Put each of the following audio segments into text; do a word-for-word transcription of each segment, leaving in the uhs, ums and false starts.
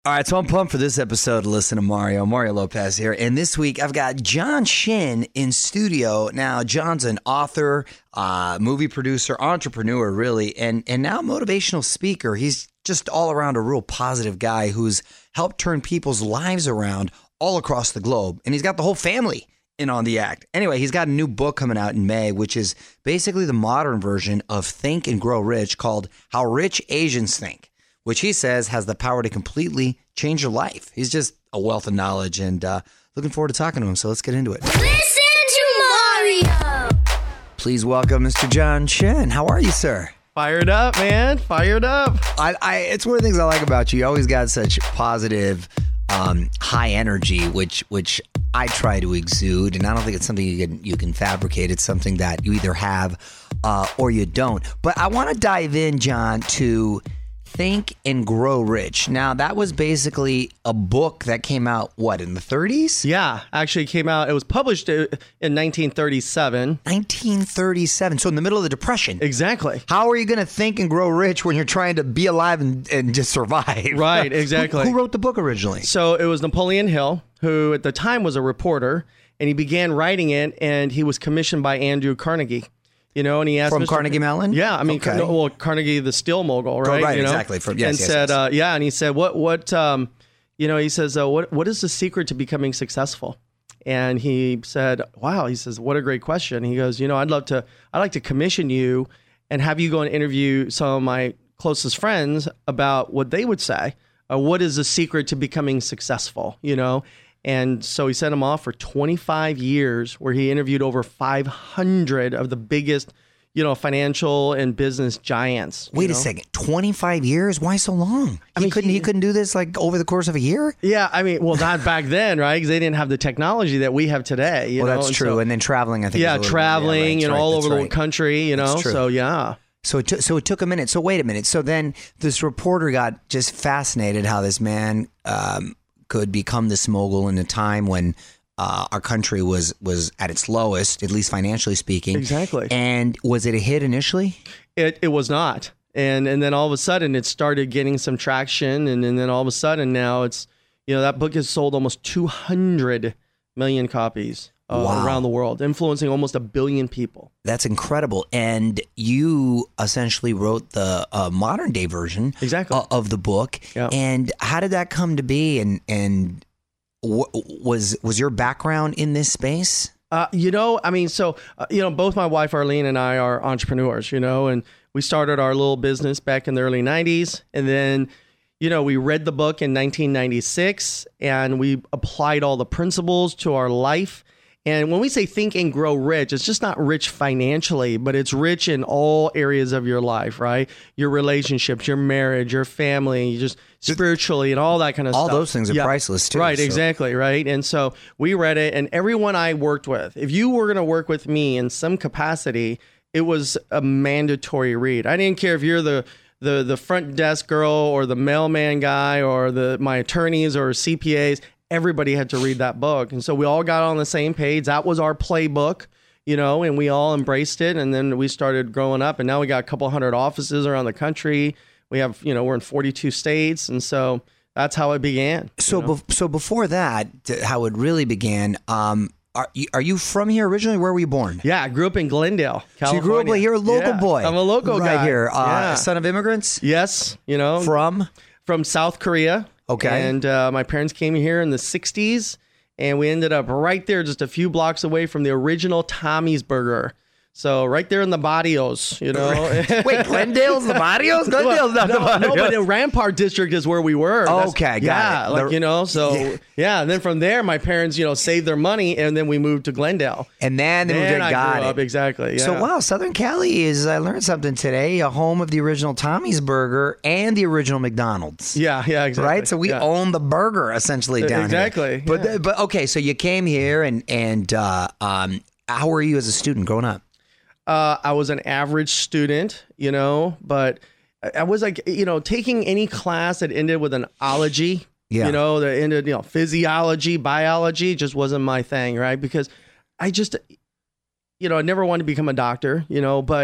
All right, so I'm pumped for this episode to listen to Mario. Mario Lopez here. And this week, I've got John Shin in studio. Now, John's an author, uh, movie producer, entrepreneur, really, and, and now motivational speaker. He's just all around a real positive guy who's helped turn people's lives around all across the globe. And he's got the whole family in on the act. Anyway, he's got a new book coming out in May, which is basically the modern version of Think and Grow Rich, called How Rich Asians Think, which he says has the power to completely change your life. He's just a wealth of knowledge, and uh, looking forward to talking to him. So let's get into it. Listen to Mario. Please welcome Mister John Shin. How are you, sir? Fired up, man. Fired up. I, I, it's one of the things I like about you. You always got such positive, um, high energy, which which I try to exude, and I don't think it's something you can you can fabricate. It's something that you either have uh, or you don't. But I want to dive in, John, to Think and Grow Rich. Now, that was basically a book that came out, what, in the thirties? Yeah, actually came out. It was published in nineteen thirty-seven. nineteen thirty-seven. So in the middle of the Depression. Exactly. How are you going to think and grow rich when you're trying to be alive and, and just survive? Right, exactly. Who, who wrote the book originally? So it was Napoleon Hill, who at the time was a reporter, and he began writing it, and he was commissioned by Andrew Carnegie. You know, and he asked From Mister Carnegie Mellon? Yeah, I mean, Okay. no, well, Carnegie, the steel mogul, right? Oh, right, you know? exactly. From, yes, and yes, said, yes. Uh, yeah, and he said, what, what, um, you know, he says, uh, what, what is the secret to becoming successful? And he said, wow, he says, what a great question. He goes, you know, I'd love to, I'd like to commission you and have you go and interview some of my closest friends about what they would say. Uh, what is the secret to becoming successful, you know? And so he sent him off for twenty-five years, where he interviewed over five hundred of the biggest, you know, financial and business giants. Wait know? a second. twenty-five years? Why so long? I he mean, couldn't he- he couldn't do this like over the course of a year? Yeah, I mean, well, not back then, right? Because they didn't have the technology that we have today. You Well, know? that's And true. so- and then traveling, I think. yeah, is a little- traveling yeah, right, and that's all right, over that's the right. country, you know? That's true. So, yeah. So it, took so it took a minute. So wait a minute. So then this reporter got just fascinated how this man um, could become this mogul in a time when uh, our country was was at its lowest, at least financially speaking. Exactly. And was it a hit initially? It it was not. And and then all of a sudden it started getting some traction. And, and then all of a sudden now it's, you know, that book has sold almost two hundred million copies uh, Wow. around the world, influencing almost a billion people. That's incredible. And you essentially wrote the uh, modern day version Exactly. o- of the book. Yeah. And how did that come to be? And and w- was was your background in this space? Uh, you know, I mean, so, uh, you know, both my wife Arlene and I are entrepreneurs, you know, and we started our little business back in the early nineties. And then, you know, we read the book in nineteen ninety-six and we applied all the principles to our life. And when we say think and grow rich, it's just not rich financially, but it's rich in all areas of your life, right? Your relationships, your marriage, your family, just spiritually and all that kind of All stuff. those things are priceless, too, Right, so- exactly, right? And so we read it, and everyone I worked with, if you were going to work with me in some capacity, it was a mandatory read. I didn't care if you're the the the front desk girl or the mailman guy or the my attorneys or C P As. Everybody had to read that book. And so we all got on the same page. That was our playbook, you know, and we all embraced it. And then we started growing up, and now we got a couple hundred offices around the country. We have, you know, we're in forty-two states. And so that's how it began. So, you know? bef- so before that, to how it really began, um, are you, are you from here originally? Where were you born? Yeah, I grew up in Glendale, So California. you grew up like you're a local Yeah, boy. I'm a local right guy. here. Uh, Yeah. Son of immigrants Yes, you know, from. from South Korea. Okay. And uh, my parents came here in the sixties, and we ended up right there, just a few blocks away from the original Tommy's Burger. So right there in the barrios, you know. Wait, Glendale's the barrios? Glendale's not no, the barrios. no, but the Rampart District is where we were. That's- Okay, got yeah, it. like, The- you know, so Yeah. yeah. And then from there, my parents, you know, saved their money, and then we moved to Glendale. And then they moved Then to- I got grew it. up, exactly. Yeah. So wow, Southern Cali is. I learned something today. A home of the original Tommy's Burger and the original McDonald's. Yeah, yeah, exactly. Right, so we yeah. own the burger essentially down Exactly, here. But yeah. but okay, so you came here and and uh, um, how were you as a student growing up? Uh, I was an average student, you know, but I- I was like, you know, taking any class that ended with an ology, Yeah. you know, that ended, you know, physiology, biology just wasn't my thing, right? Because I just, you know, I never wanted to become a doctor, you know, but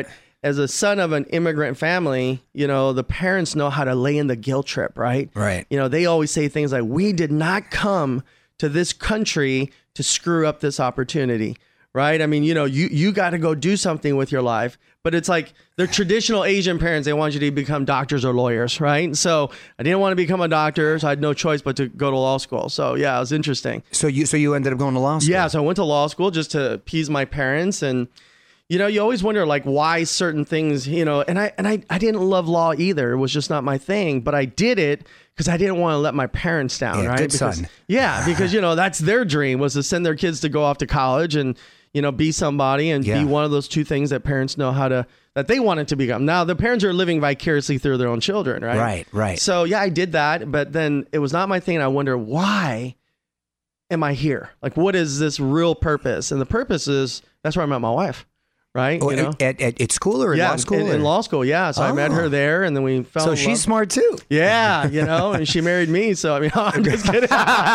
as a son of an immigrant family, you know, the parents know how to lay in the guilt trip, right? Right. You know, they always say things like, we did not come to this country to screw up this opportunity, right? I mean, you know, you, you got to go do something with your life. But it's like they're traditional Asian parents. They want you to become doctors or lawyers, right? So I didn't want to become a doctor, so I had no choice but to go to law school. So yeah, it was interesting. So you so you ended up going to law school? Yeah, so I went to law school just to appease my parents. And you know, you always wonder like why certain things, you know, and I and I, I didn't love law either. It was just not my thing, but I did it because I didn't want to let my parents down, Yeah, right? good because, son. Yeah, because you know, that's their dream, was to send their kids to go off to college and, you know, be somebody and Yeah. be one of those two things that parents know how to, that they wanted to become. Now the parents are living vicariously through their own children, right? Right, right. So yeah, I did that, but then it was not my thing. And I wonder, why am I here? Like, what is this real purpose? And the purpose is, that's where I met my wife, right? Oh, you know? at, at, at school or in yeah, law school? In, in or- law school, yeah. So I met Oh. her there, and then we fell So in she's love. smart too. Yeah, you know, and she married me. So I mean, I'm just kidding.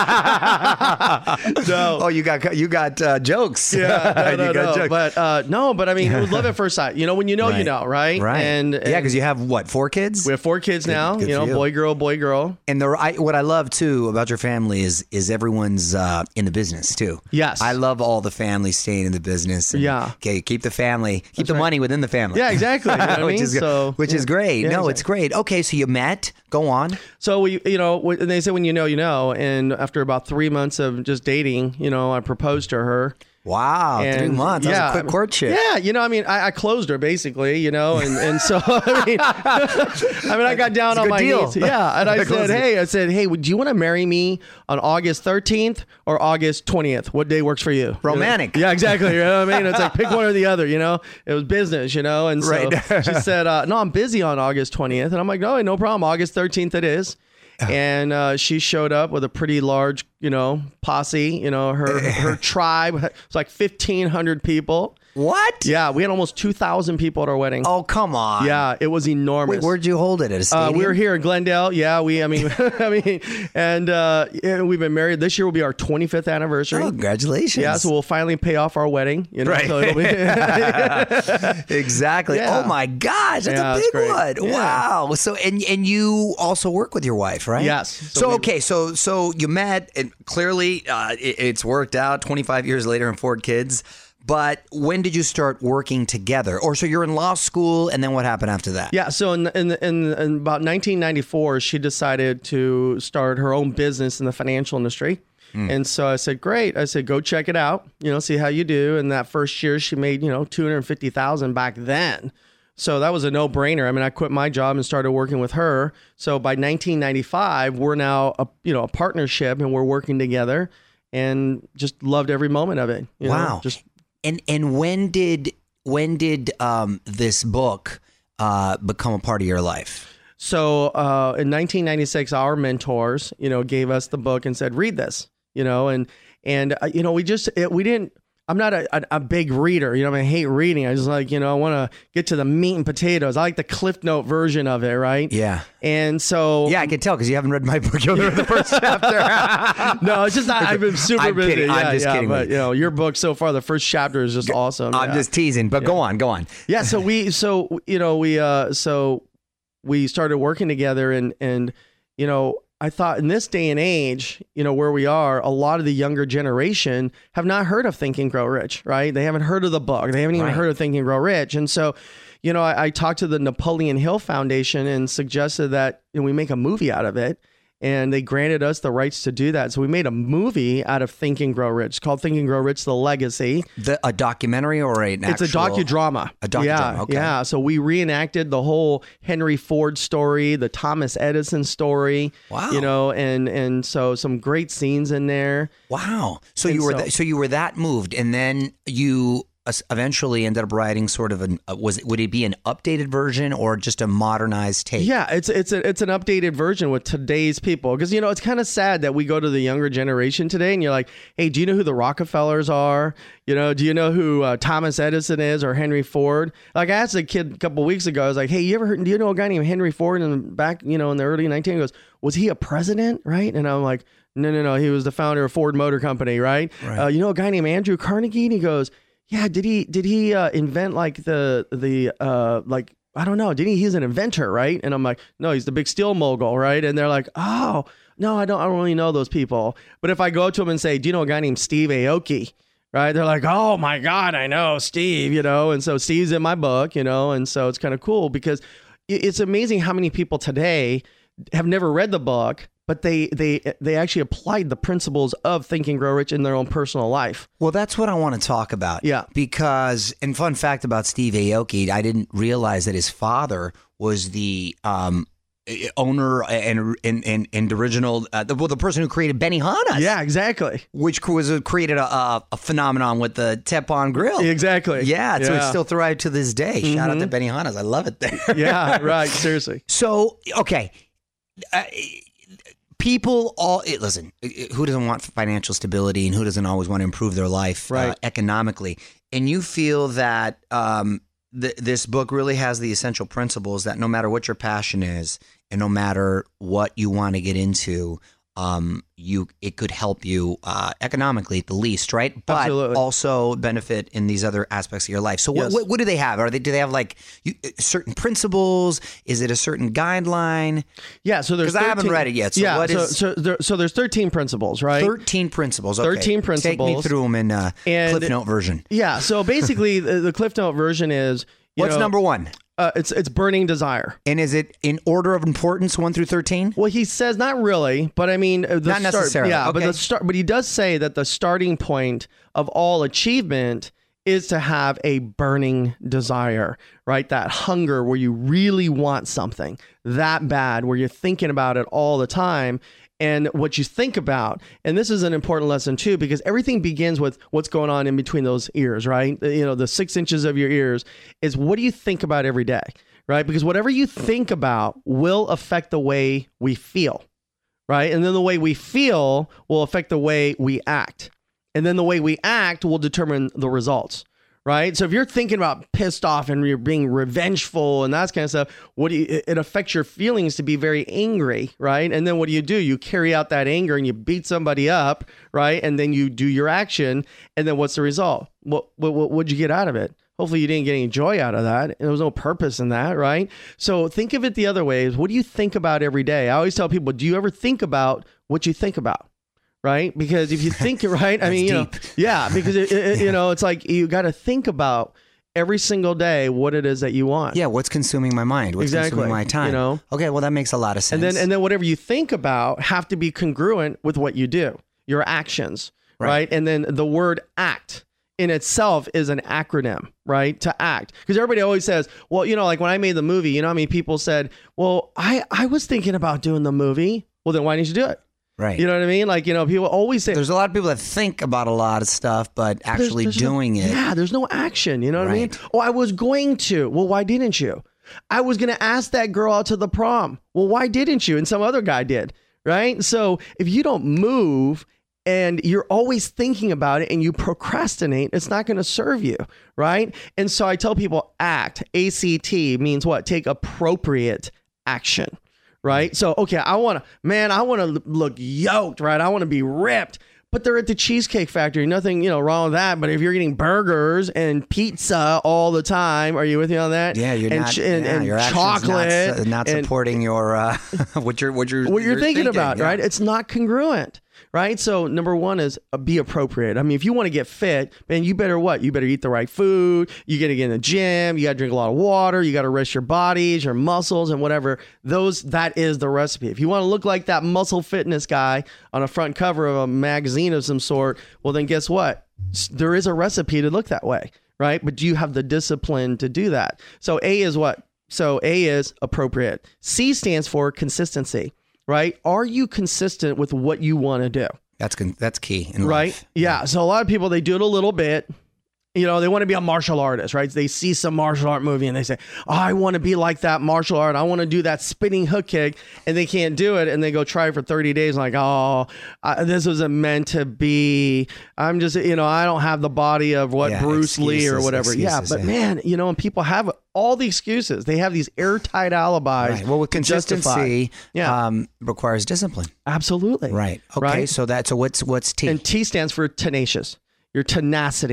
no. Oh, you got you got uh, jokes. Yeah, no, You no, got no. jokes. But uh, no, but I mean, it was love at first sight. You know, when you know, you Right. know, right? Right. And, and yeah, because you have what, four kids? we have four kids now. good you for know, you. boy, girl, boy, girl. And the I, what I love too about your family is is everyone's uh, in the business too. Yes. I love all the families staying in the business. and, Yeah. Okay, keep the family, keep That's the right. money within the family. Yeah, exactly. You know what I which mean? is So, which is yeah. great. Yeah, no, it's exactly. great. Okay, so you met. Go on. So we, you know, when- they say when you know, you know. And after about three months of just dating, you know, I proposed to her. Wow, three And, months. That yeah, was a quick courtship. Yeah, you know, I mean, I, I closed her basically, you know, and, and so I mean, I mean, I got down It's a on good my deal. knees, yeah, and I Close said, it. hey, I said, hey, would you want to marry me on August thirteenth or August twentieth? What day works for you? Romantic. You know? Yeah, exactly. You know what I mean? It's like pick one or the other. You know, it was business, you know, and so Right. she said, uh, no, I'm busy on August twentieth, and I'm like, no, no problem. August thirteenth it is. And uh, she showed up with a pretty large, you know, posse. You know, her her tribe was like fifteen hundred people. What? Yeah, we had almost two thousand people at our wedding. Oh, come on. Yeah, it was enormous. Wait, where'd you hold it? At a uh, stadium? we were here in Glendale. Yeah, we. I mean, I mean, and uh, yeah, we've been married. This year will be our twenty-fifth anniversary. Oh, congratulations. Yeah, so we'll finally pay off our wedding. You know, Right. so it'll be Exactly. Yeah. Oh my gosh, that's Yeah, a it's big great. one. Yeah. Wow. So and and you also work with your wife, right? Yes. So, So we- okay, so so you met, and clearly uh, it, it's worked out. twenty-five years later and four kids. But when did you start working together? Or so you're in law school, and then what happened after that? Yeah, so in, in in in about nineteen ninety-four, she decided to start her own business in the financial industry. And so I said, great. I said, go check it out, you know, see how you do. And that first year she made, you know, two hundred fifty thousand back then. So that was a no brainer. I mean, I quit my job and started working with her. So by nineteen ninety-five, we're now a, you know, a partnership, and we're working together, and just loved every moment of it. You know, Wow. just And and when did when did um, this book uh, become a part of your life? So uh, in nineteen ninety-six, our mentors, you know, gave us the book and said, read this, you know, and, and uh, you know, we just, it, we didn't, I'm not a, a, a big reader, you know, I, mean, I hate reading. I just like, you know, I want to get to the meat and potatoes. I like the Cliff Note version of it, right? Yeah. And so, Yeah, I can tell because you haven't read my book. You only read the first chapter. no, it's just, I, I've been super I'm busy. kidding. I'm Yeah, just yeah, kidding but with you know, your book so far, the first chapter is just awesome. I'm yeah. just teasing, but go on, go on. Yeah, so we so you know we uh so we started working together, and and you know I thought in this day and age, you know, where we are, a lot of the younger generation have not heard of Think and Grow Rich, right? They haven't heard of the book. They haven't even Right. heard of Think and Grow Rich. And so, you know, I, I talked to the Napoleon Hill Foundation and suggested that, you know, we make a movie out of it. And they granted us the rights to do that. So we made a movie out of Think and Grow Rich. It's called Think and Grow Rich, The Legacy. The, a documentary or an It's actual... a docudrama. A docudrama, Yeah, okay. yeah. So we reenacted the whole Henry Ford story, the Thomas Edison story. Wow. You know, and and so some great scenes in there. Wow. So And you were so- th- so you were that moved, and then you es- eventually ended up writing sort of an uh, was it, would it be an updated version or just a modernized take? Yeah, it's it's a, it's an updated version with today's people, because you know it's kind of sad that we go to the younger generation today and you're like, hey, do you know who the Rockefellers are? You know, do you know who uh, Thomas Edison is or Henry Ford? Like I asked a kid a couple weeks ago, I was like, hey, you ever heard? Do you know a guy named Henry Ford? And back, you know, in the early nineteen, he goes, was he a president? Right? And I'm like, no, no, no, he was the founder of Ford Motor Company, right? Right. Uh, you know a guy named Andrew Carnegie? And he goes, yeah, did he did he uh, invent like the the uh, like I don't know, did he? He's an inventor, right? And I'm like, no, he's the big steel mogul, right? And they're like, oh, no, I don't, I don't really know those people. But if I go to him and say, do you know a guy named Steve Aoki? Right? They're like, oh my God, I know Steve, you know? And so Steve's in my book, you know? And so it's kind of cool because it's amazing how many people today have never read the book, but they they they actually applied the principles of Think and Grow Rich in their own personal life. Well, that's what I want to talk about. Yeah. Because, and fun fact about Steve Aoki, I didn't realize that his father was the um, owner and and and, and original, uh, the, well, the person who created Benihana's. Yeah, exactly. Which was created a, a, a phenomenon with the Teflon grill. Exactly. Yeah, so yeah. it's still thrived to this day. Shout out to Benihana's. I love it there. Yeah, right. Seriously. So, okay. Uh, People all listen. Who doesn't want financial stability, and who doesn't always want to improve their life right. uh, economically? And you feel that um, th- this book really has the essential principles that no matter what your passion is, and no matter what you want to get into, um, you it could help you uh, economically at the least, right? But Absolutely. also benefit in these other aspects of your life. So, Yes. what, what what do they have? Are they do they have like you, certain principles? Is it a certain guideline? Yeah, so there's Because I haven't read it yet. So yeah, what so, is so, there, so there's thirteen principles, right? thirteen principles. Okay. thirteen principles. Take me through them in uh, And- Cliff Note version. Yeah, so basically the, the Cliff Note version is you What's know, number one? Uh, it's it's burning desire. And is it in order of importance, one through thirteen? Well, he says not really, but I mean uh, the Not start, necessarily, Yeah, but okay. the start. But he does say that the starting point of all achievement is to have a burning desire, right? That hunger where you really want something that bad, where you're thinking about it all the time. And what you think about, and this is an important lesson too, because everything begins with what's going on in between those ears, right? You know, the six inches of your ears is what do you think about every day, right? Because whatever you think about will affect the way we feel, right? And then the way we feel will affect the way we act. And then the way we act will determine the results. Right. So if you're thinking about pissed off and you're being revengeful and that kind of stuff, what do you, it affects your feelings to be very angry. Right. And then what do you do? You carry out that anger and you beat somebody up. Right. And then you do your action. And then what's the result? What, what, what what'd you get out of it? Hopefully you didn't get any joy out of that. And there was no purpose in that. Right. So think of it the other way is what do you think about every day? I always tell people, do you ever think about what you think about? Right? Because if you think, right, I mean, you know, deep. yeah, because, it, it, you know, it's like you got to think about every single day what it is that you want. Yeah, what's consuming my mind? What's Exactly. consuming my time? You know? Okay, well, that makes a lot of sense. And then, and then whatever you think about have to be congruent with what you do, your actions, right? Right. And then the word act in itself is an acronym, right? To act. Because everybody always says, well, you know, like when I made the movie, you know how many people said, well, I, I was thinking about doing the movie. Well, then why didn't you do it? Right. You know what I mean? Like, you know, people always say, There's a lot of people that think about a lot of stuff, but actually there's no- doing it. Yeah, there's no action. You know what I mean? Right. Oh, I was going to. Well, why didn't you? I was going to ask that girl out to the prom. Well, why didn't you? And some other guy did. Right. So if you don't move and you're always thinking about it and you procrastinate, it's not going to serve you. Right. And so I tell people act, A C T means what? Take appropriate action. Right. So, okay, I want to, man, I want to look yoked, right? I want to be ripped, but they're at the Cheesecake Factory. Nothing, you know, wrong with that. But if you're eating burgers and pizza all the time, are you with me on that? Yeah, you're and, not. ch- and, yeah, and your actions chocolate. not, not and supporting your uh, what you're what you're what you're, thinking, about, yeah. right? It's not congruent. Right. So number one is uh, be appropriate. I mean, if you want to get fit, man, you better what? You better eat the right food. You got to get in the gym. You got to drink a lot of water. You got to rest your bodies, your muscles and whatever. Those, that is the recipe. If you want to look like that muscle fitness guy on a front cover of a magazine of some sort, well, then guess what? S- There is a recipe to look that way. Right. But do you have the discipline to do that? So A is what? So A is appropriate. C stands for consistency. Right? Are you consistent with what you want to do? That's con- that's key in Right? life. Yeah. So a lot of people, they do it a little bit. You know, they want to be a martial artist, right? They see some martial art movie and they say, oh, I want to be like that martial art. I want to do that spinning hook kick. And they can't do it. And they go try it for thirty days. Like, oh, I, this wasn't meant to be. I'm just, you know, I don't have the body of what Yeah, Bruce Lee or excuses, whatever. Yeah. excuses, But yeah. man, you know, and people have all the excuses. They have these airtight alibis. Right. Well, with to justify. consistency, Yeah. um, requires discipline. Absolutely. Right. Okay. Right? So that's so what's what's T? And T stands for tenacious. Your tenacity,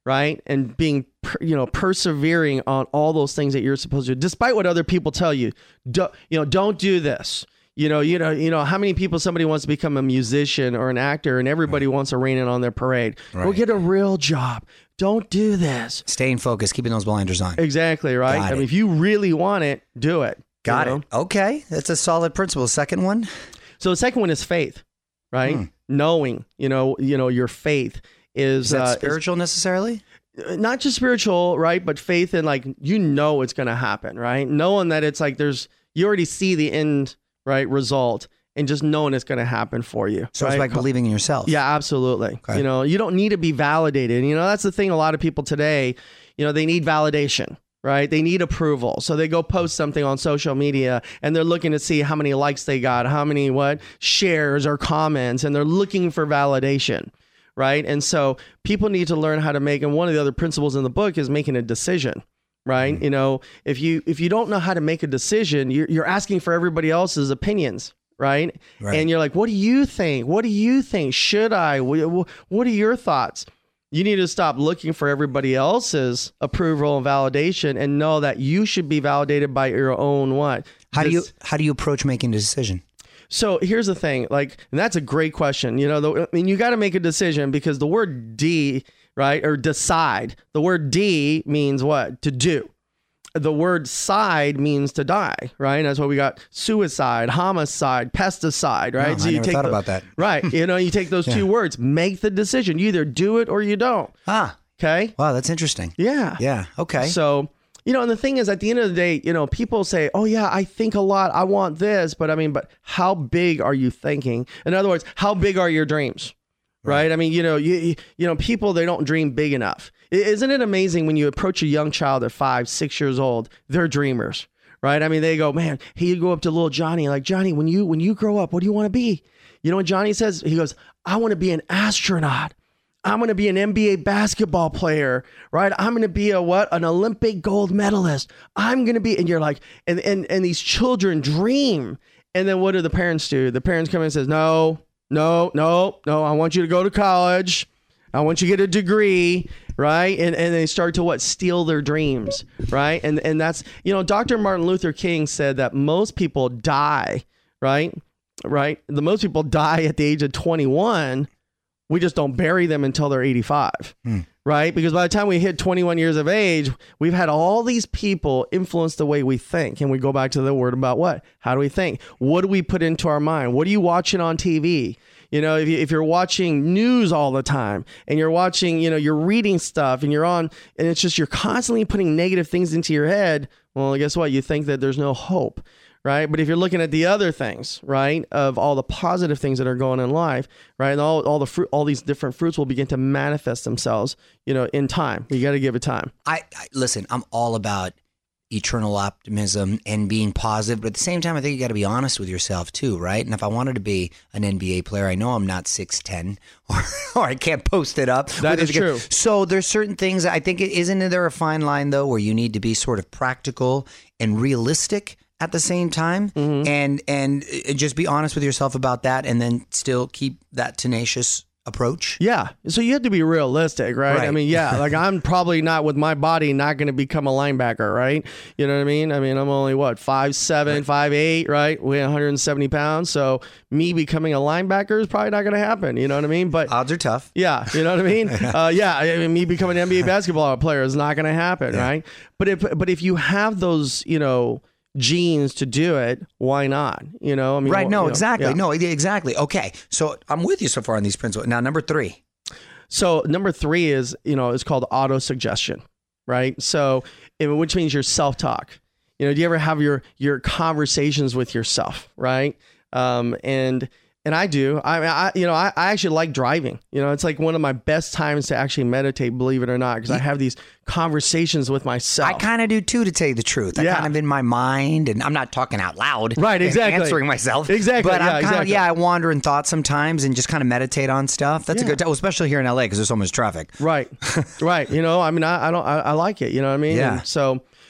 right? And being, you know, persevering on all those things that you're supposed to do, despite what other people tell you. Do, you know, don't do this. You know, you know, you know, how many people somebody wants to become a musician or an actor, and everybody right. wants to rain in on their parade. Right. Go get a real job. Don't do this. Staying focused, keeping those blinders on. Exactly, right? Got I it. mean, if you really want it, do it. Got you it. know? Okay. That's a solid principle. Second one? So the second one is faith, right? Hmm. Knowing, you know, you know, your faith is, Is that uh, spiritual is, necessarily? not just spiritual, right? But faith in, like, you know, it's going to happen, right? Knowing that it's like there's, you already see the end, right, result. And just knowing it's going to happen for you. So right? it's like believing in yourself. Yeah, absolutely. Okay. You know, you don't need to be validated. You know, that's the thing. A lot of people today, you know, they need validation, right? They need approval. So they go post something on social media and they're looking to see how many likes they got, how many what shares or comments, and they're looking for validation, right? And so people need to learn how to make, and one of the other principles in the book is making a decision. Right. Mm-hmm. You know, if you if you don't know how to make a decision, you're, you're asking for everybody else's opinions. Right? right. And you're like, what do you think? What do you think? Should I? What are your thoughts? You need to stop looking for everybody else's approval and validation and know that you should be validated by your own what? How this, do you how do you approach making a decision? So here's the thing, like, and that's a great question. You know, the, I mean, you got to make a decision because the word D, right, or decide, the word D means what? To do. The word side means to die, right? That's why we got suicide, homicide, pesticide, right? No, so I you never take thought the, about that. Right. You know, you take those yeah. two words, make the decision. You either do it or you don't. Ah. Okay. Wow, that's interesting. Yeah. Yeah. Okay. So, you know, and the thing is, at the end of the day, you know, people say, oh, yeah, I think a lot. I want this. But I mean, but how big are you thinking? In other words, how big are your dreams? Right. right? I mean, you know, you, you you know, people, they don't dream big enough. Isn't it amazing when you approach a young child at five, six years old, they're dreamers, right? I mean, they go, man, hey, you go up to little Johnny, like, Johnny, when you when you grow up, what do you want to be? You know what Johnny says? He goes, I want to be an astronaut. I'm going to be an N B A basketball player, right? I'm going to be a what? An Olympic gold medalist. I'm going to be, and you're like, and, and, and these children dream. And then what do the parents do? The parents come in and says, no, no, no, no, I want you to go to college. I want you to get a degree, right? And and they start to what? Steal their dreams, right? And and that's, you know, Doctor Martin Luther King said that most people die, right? Right? The most people die at the age of twenty-one. We just don't bury them until they're eighty-five, hmm. right? Because by the time we hit twenty-one years of age, we've had all these people influence the way we think. And we go back to the word about what? How do we think? What do we put into our mind? What are you watching on T V? You know, if, you, if you're watching news all the time and you're watching, you know, you're reading stuff and you're on, and it's just, you're constantly putting negative things into your head. Well, guess what? You think that there's no hope, right? But if you're looking at the other things, right, of all the positive things that are going in life, right, and all, all the fruit, all these different fruits will begin to manifest themselves, you know, in time. You got to give it time. I, I listen, I'm all about eternal optimism and being positive, but at the same time, I think you got to be honest with yourself too, right? And if I wanted to be an N B A player, I know I'm not six ten, or or I can't post it up. That is true. So there's certain things. I think, isn't there a fine line though, where you need to be sort of practical and realistic at the same time, mm-hmm. and and just be honest with yourself about that, and then still keep that tenacious approach? Yeah. So you have to be realistic, right? right. I mean, yeah, like I'm probably not, with my body, not going to become a linebacker, right? You know what I mean? I mean, I'm only what, five seven, right. five eight, right? Weigh one hundred seventy pounds. So me becoming a linebacker is probably not going to happen. You know what I mean? But odds are tough. Yeah. You know what I mean? uh, yeah. I mean, me becoming an N B A basketball player is not going to happen, yeah. right? But if, but if you have those, you know, genes to do it, why not? You know, I mean, right? No, you know, exactly. yeah. No, exactly. Okay, so I'm with you so far on these principles. Now, number three. So number three is, you know, it's called auto-suggestion, right? So, which means your self-talk. You know, do you ever have your your conversations with yourself, right? Um, and and I do. I, I you know, I, I actually like driving. You know, it's like one of my best times to actually meditate, believe it or not, because I have these conversations with myself. I kind of do too, to tell you the truth. I yeah. kind of in my mind, and I'm not talking out loud, right? Exactly, answering myself, exactly. But yeah, I'm kind exactly. of yeah, I wander in thought sometimes, and just kind of meditate on stuff. That's yeah. a good time, especially here in L A because there's so much traffic. Right, right. You know, I mean, I, I don't, I, I like it. You know what I mean? Yeah. And so.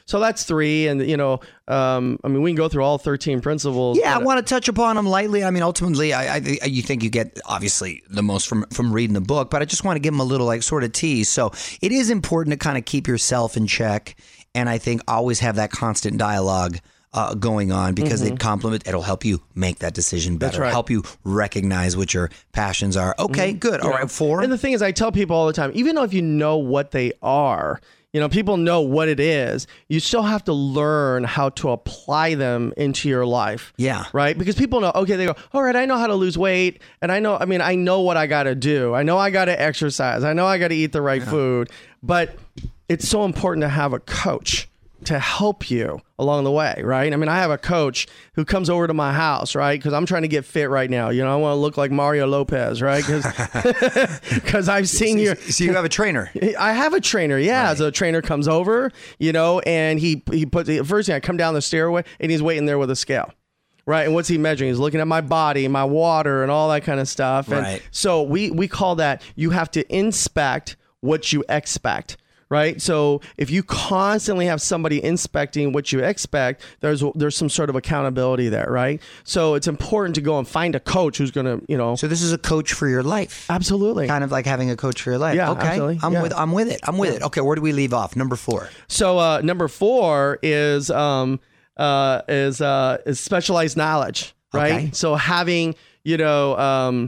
so that's three. And, you know, um, I mean, we can go through all thirteen principles. Yeah, I but, want to touch upon them lightly. I mean, ultimately, I, I you think you get obviously the most from from reading the book, but I just want to give them a little like sort of tease. So it is important to kind of keep yourself in check, and I think always have that constant dialogue uh, going on because mm-hmm. it complement. It'll help you make that decision better. That's right. Help you recognize what your passions are. Okay, mm-hmm. good. All yeah. right, four. And the thing is, I tell people all the time, even though if you know what they are. You know, people know what it is. You still have to learn how to apply them into your life. Yeah. Right? Because people know, okay, they go, all right, I know how to lose weight. And I know, I mean, I know what I got to do. I know I got to exercise. I know I got to eat the right yeah. food. But it's so important to have a coach to help you along the way, right? I mean, I have a coach who comes over to my house, right? Because I'm trying to get fit right now. You know, I want to look like Mario Lopez, right? Because I've seen so, your... So you have a trainer? I have a trainer, yeah. Right. So a trainer comes over, you know, and he he puts... The first thing, I come down the stairway, and he's waiting there with a scale. Right. And what's he measuring? He's looking at my body, my water, and all that kind of stuff. And right. so we, we call that, you have to inspect what you expect. Right. So if you constantly have somebody inspecting what you expect, there's there's some sort of accountability there. Right. So it's important to go and find a coach who's going to, you know. So this is a coach for your life. Absolutely. Kind of like having a coach for your life. Yeah, okay. absolutely. I'm yeah. with I'm with it. I'm with yeah. it. Okay. Where do we leave off? Number four. So uh, number four is um uh is uh is specialized knowledge. Right. Okay. So having, you know, um.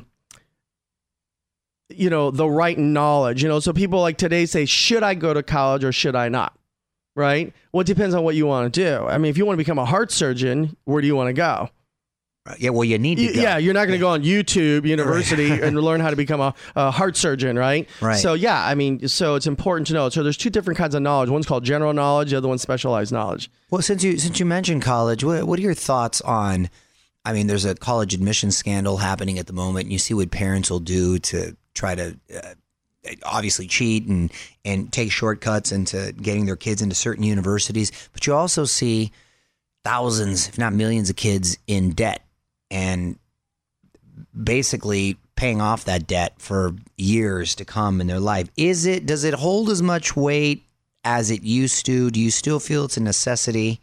you know, the right knowledge, you know, so people like today say, should I go to college or should I not? Right. Well, it depends on what you want to do. I mean, if you want to become a heart surgeon, where do you want to go? Yeah, well, you need to go. Yeah, you're not going to go on YouTube University right. and learn how to become a, a heart surgeon, right? Right. So, yeah, I mean, so it's important to know. So there's two different kinds of knowledge. One's called general knowledge. The other one's specialized knowledge. Well, since you since you mentioned college, what, what are your thoughts on, I mean, there's a college admission scandal happening at the moment, and you see what parents will do to try to uh, obviously cheat and, and take shortcuts into getting their kids into certain universities. But you also see thousands, if not millions of kids in debt and basically paying off that debt for years to come in their life. Is it, does it hold as much weight as it used to? Do you still feel it's a necessity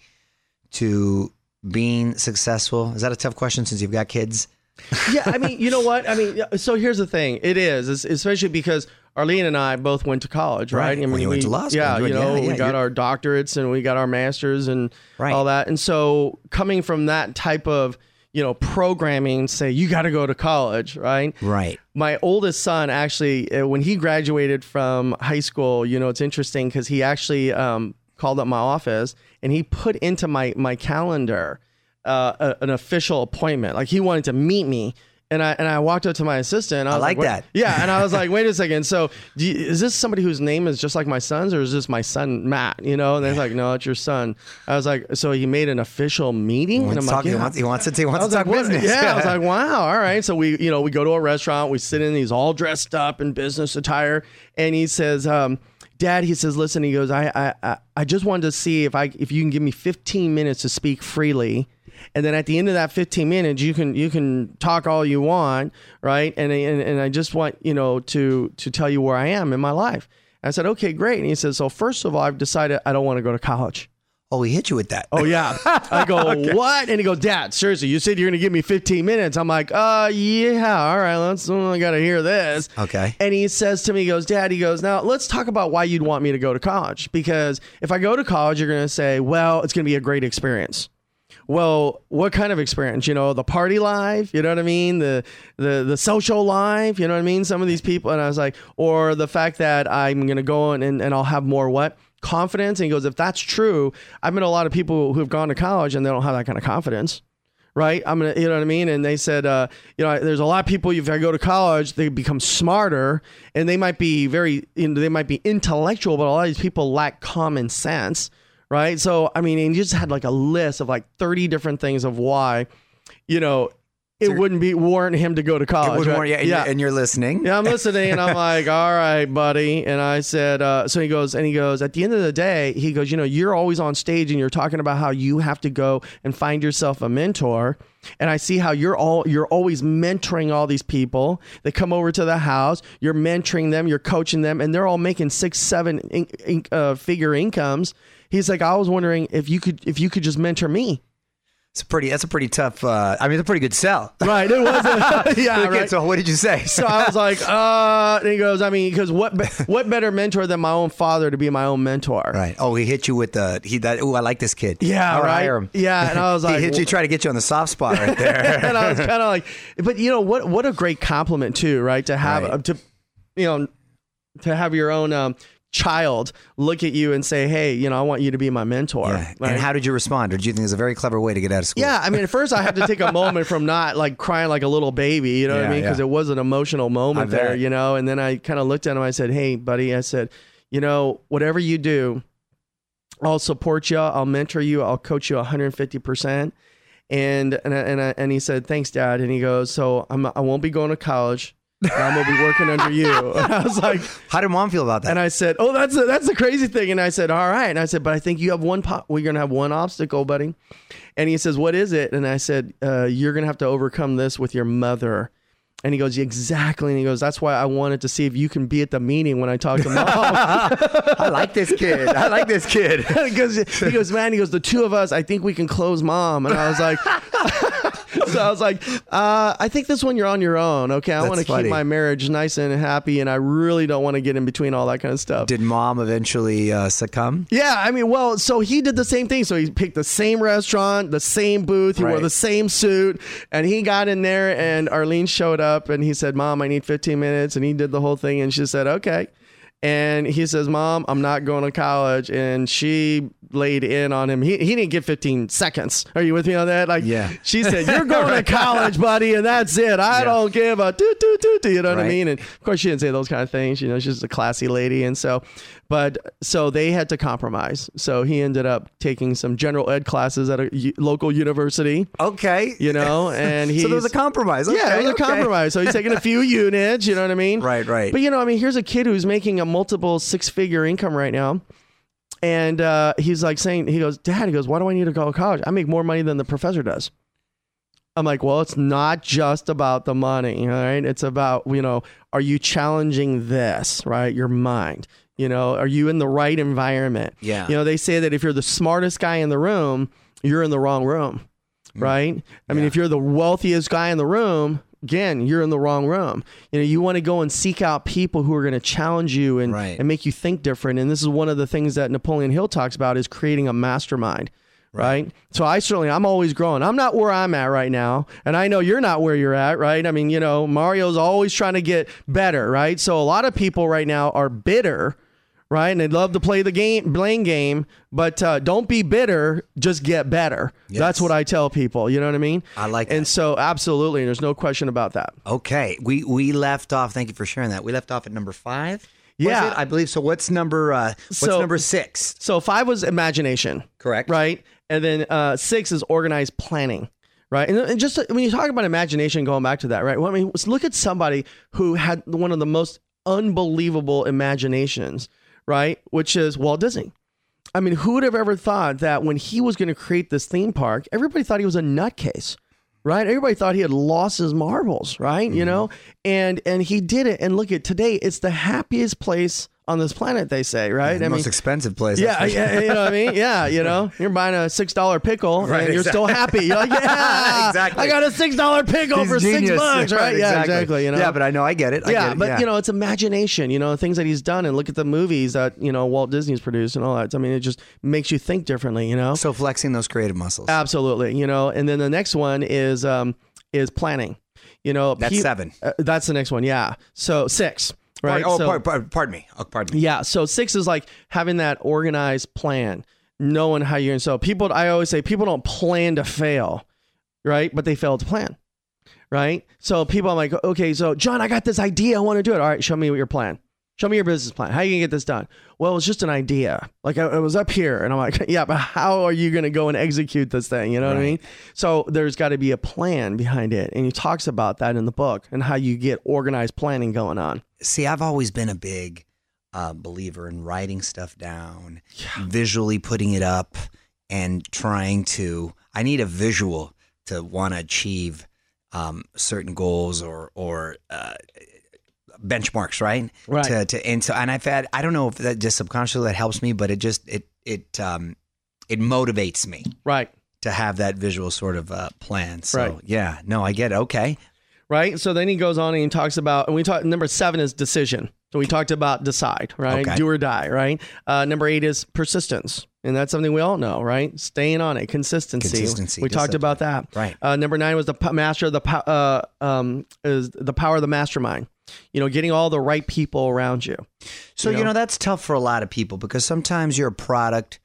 to being successful? Is that a tough question since you've got kids? Yeah, I mean, you know what? I mean, so here's the thing. It is, especially because Arlene and I both went to college, right? Right. I mean, well, you we went to law school. Yeah, you know, yeah, yeah, we got you're... our doctorates and we got our masters and right. all that. And so coming from that type of, you know, programming, say you got to go to college, right? Right. My oldest son actually, when he graduated from high school, you know, it's interesting because he actually um, called up my office and he put into my my calendar uh, a, an official appointment. Like he wanted to meet me. And I and I walked up to my assistant. And I, I was like, like that. Yeah, and I was like, wait a second. So, do you, is this somebody whose name is just like my son's, or is this my son Matt? You know? And they're like, no, it's your son. I was like, so he made an official meeting. He and wants, I'm talk, like, yeah. he wants, he wants to, he wants to talk like, business. Yeah, I was like, wow, all right. So we, you know, we go to a restaurant. We sit in these all dressed up in business attire, and he says, um, Dad, he says, listen. He goes, I, I, I just wanted to see if I, if you can give me fifteen minutes to speak freely. And then at the end of that fifteen minutes, you can you can talk all you want, right? And and, and I just want, you know, to to tell you where I am in my life. And I said, okay, great. And he says, so first of all, I've decided I don't want to go to college. Oh, he hit you with that. Oh, yeah. I go, okay. What? And he goes, Dad, seriously, you said you're going to give me fifteen minutes. I'm like, uh, yeah, all right, let's, I got to hear this. Okay. And he says to me, he goes, Dad, he goes, now let's talk about why you'd want me to go to college. Because if I go to college, you're going to say, well, it's going to be a great experience. Well, what kind of experience? You know, the party life, you know what I mean? The, the, the social life, you know what I mean? Some of these people, and I was like, or the fact that I'm going to go in and, and I'll have more what? Confidence. And he goes, if that's true, I've met a lot of people who have gone to college and they don't have that kind of confidence. Right. I'm going to, you know what I mean? And they said, uh, you know, there's a lot of people, if I go to college, they become smarter and they might be very, you know, they might be intellectual, but a lot of these people lack common sense. Right. So, I mean, and you just had like a list of like thirty different things of why, you know, it so wouldn't be warrant him to go to college. Right? Warrant, yeah, and, yeah. You're, and you're listening. Yeah, I'm listening. And I'm like, all right, buddy. And I said, uh, so he goes, and he goes, at the end of the day, he goes, you know, you're always on stage and you're talking about how you have to go and find yourself a mentor. And I see how you're all you're always mentoring all these people. They come over to the house. You're mentoring them. You're coaching them, and they're all making six, seven in, in, uh, figure incomes. He's like, I was wondering if you could if you could just mentor me. It's a pretty. That's a pretty tough. Uh, I mean, it's a pretty good sell. Right. It was. A, yeah. Okay, right. so what did you say? So I was like, uh, and he goes, I mean, because what be- what better mentor than my own father to be my own mentor? Right. Oh, he hit you with the he. That. Oh, I like this kid. Yeah. I'll right. hire him. Yeah. And I was like, he hit you, try to get you on the soft spot right there. and I was kind of like, but you know what? What a great compliment too, right? To have Right. uh, to, you know, to have your own. Um, child look at you and say, hey, you know, I want you to be my mentor. Yeah. Right? And how did you respond? Or did you think it was a very clever way to get out of school? Yeah, I mean, at first I had to take a moment from not like crying like a little baby, you know what Yeah, I mean? Because yeah. it was an emotional moment I there, bet. you know? And then I kind of looked at him, I said, hey, buddy, I said, you know, whatever you do, I'll support you, I'll mentor you, I'll coach you one hundred fifty percent. And and I- and I, and he said, thanks, Dad. And he goes, so I'm, I won't be going to college. I'm gonna be working under you. And I was like, How did mom feel about that? and I said, oh, that's a, that's the crazy thing. And I said, all right. And I said, but I think you have one, po- we're going to have one obstacle, buddy. And he says, what is it? And I said, uh, you're going to have to overcome this with your mother. And he goes, exactly. And he goes, that's why I wanted to see if you can be at the meeting when I talk to mom. I like this kid. I like this kid. Because he goes, man, he goes, the two of us, I think we can close mom. And I was like, so I was like, uh, I think this one you're on your own. Okay. I That's want to funny. keep my marriage nice and happy. And I really don't want to get in between all that kind of stuff. Did mom eventually uh, succumb? Yeah, I mean, well, so he did the same thing. So he picked the same restaurant, the same booth, he wore Right. the same suit, and he got in there, and Arlene showed up, and he said, Mom, I need fifteen minutes, and he did the whole thing, and she said, okay. And he says, Mom, I'm not going to college, and she laid in on him. He, he didn't get fifteen seconds. Are you with me on that? Like, Yeah. she said, you're going Right. to college, buddy, and that's it. I Yeah. don't give a toot, toot, toot, toot, you know what I Right. mean? And of course, she didn't say those kind of things. You know, she's just a classy lady. And so, but so they had to compromise. So he ended up taking some general ed classes at a u- local university, Okay. you know, and he. So there was a compromise. Okay, Yeah, it was a okay. compromise. So he's taking a few units, you know what I mean? Right, right. But, you know, I mean, here's a kid who's making a multiple six figure income right now. And uh, he's like saying, he goes, Dad, he goes, why do I need to go to college? I make more money than the professor does. I'm like, well, it's not just about the money, all right? It's about, you know, are you challenging this, right? Your mind, you know, are you in the right environment? Yeah. You know, they say that if you're the smartest guy in the room, you're in the wrong room, right? I mean, Yeah. if you're the wealthiest guy in the room, again, you're in the wrong room. You know, you want to go and seek out people who are going to challenge you and, Right. and make you think different. And this is one of the things that Napoleon Hill talks about is creating a mastermind. Right. So I certainly, I'm always growing. I'm not where I'm at right now. And I know you're not where you're at, right? I mean, you know, Mario's always trying to get better, right? So a lot of people right now are bitter, right? And they'd love to play the game, blame game, but uh, don't be bitter, just get better. Yes. That's what I tell people. You know what I mean? I like And that. so absolutely, there's no question about that. Okay. We we left off. Thank you for sharing that. We left off at number five. Was Yeah. it? I believe so. What's number? Uh, what's So- number six? So five was imagination. Correct. Right. And then uh, six is organized planning. Right. And, and just uh, when you talk about imagination, going back to that, right? Well, I mean, look at somebody who had one of the most unbelievable imaginations, right? Which is Walt Disney. I mean, who would have ever thought that when he was going to create this theme park, everybody thought he was a nutcase, right? Everybody thought he had lost his marbles, right? You know, and and he did it. And look at today, it's the happiest place on this planet, they say, right? The I most mean, expensive place. yeah, that's for sure. yeah, you know what I mean? Yeah, you know, you're buying a six dollar pickle Right, and you're exactly. still happy. You're like, yeah, Exactly. I got a six dollar pickle He's for six genius. bucks, right? Yeah, exactly. You know, Yeah, but I know. I get it. I yeah, get it. but yeah. you know, it's imagination. You know, things that he's done, and look at the movies that you know Walt Disney's produced and all that. I mean, it just makes you think differently. You know, So flexing those creative muscles. absolutely. You know, and then the next one is um is planning. You know, That's pe- seven. Uh, that's the next one. Yeah. So six. Right. Oh, so, par- par- pardon me. Oh, pardon me. Yeah. So six is like having that organized plan, knowing how you're. And so people, I always say people don't plan to fail, right? But they fail to plan, right? So people, I'm like, okay, so John, I got this idea. I want to do it. All right, show me what your plan. Show me your business plan. How are you gonna get this done? Well, it's just an idea. Like I, it was up here, and I'm like, yeah, but how are you gonna go and execute this thing? You know what I Right. mean? So there's got to be a plan behind it, and he talks about that in the book and how you get organized planning going on. See, I've always been a big uh, believer in writing stuff down, visually putting it up, and trying to. I need a visual to want to achieve um, certain goals or or uh, benchmarks, right? Right. To, to and so and I've had I don't know if that just subconsciously that helps me, but it just it it um, it motivates me Right. to have that visual sort of uh, plan. So Right. yeah, no, I get it. Okay. Right. So then he goes on and he talks about, and we talk, number seven is decision. So we talked about decide, right? Okay. Do or die, right? Uh, number eight is persistence. And that's something we all know, right? Staying on it, consistency. Consistency, We talked discipline. about that. Right. Uh, number nine was the p- master of the po- uh, um, is the power of the mastermind. You know, getting all the right people around you. So, You you know, know? that's tough for a lot of people because sometimes you're a product